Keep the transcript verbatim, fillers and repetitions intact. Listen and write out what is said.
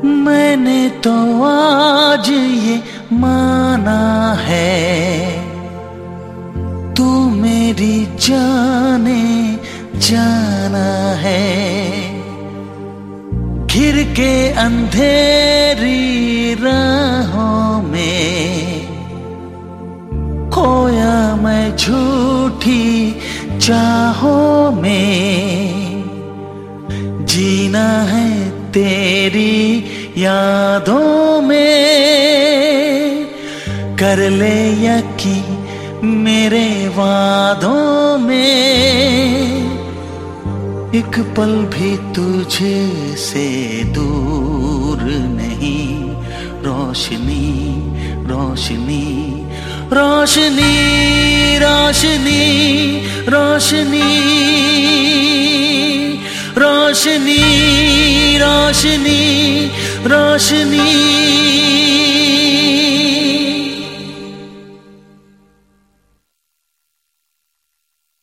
मैंने तो आज ये माना है, तू मेरी जाने जाना है। घिर के अंधेरी राहों में खोया मैं झूठी चाहों में। जीना है तेरी यादों में, कर ले यकीन मेरे वादों में। एक पल भी तुझे से दूर नहीं, रोशनी रोशनी रोशनी रोशनी रोशनी रोशनी रोशनी रोशनी।